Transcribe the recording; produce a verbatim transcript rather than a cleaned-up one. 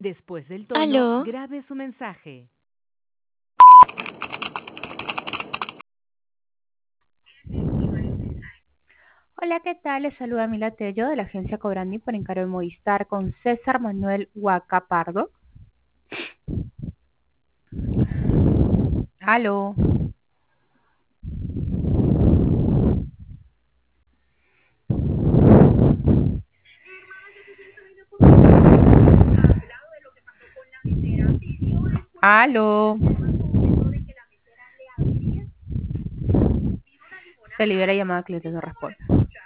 Después del tono, Aló, grabe su mensaje. Hola, ¿qué tal? Les saluda Mila Tello de la agencia Cobrandi por encargo de Movistar con César Manuel Huaca Pardo. Aló. Aló. Se libera llamada cliente, no responde.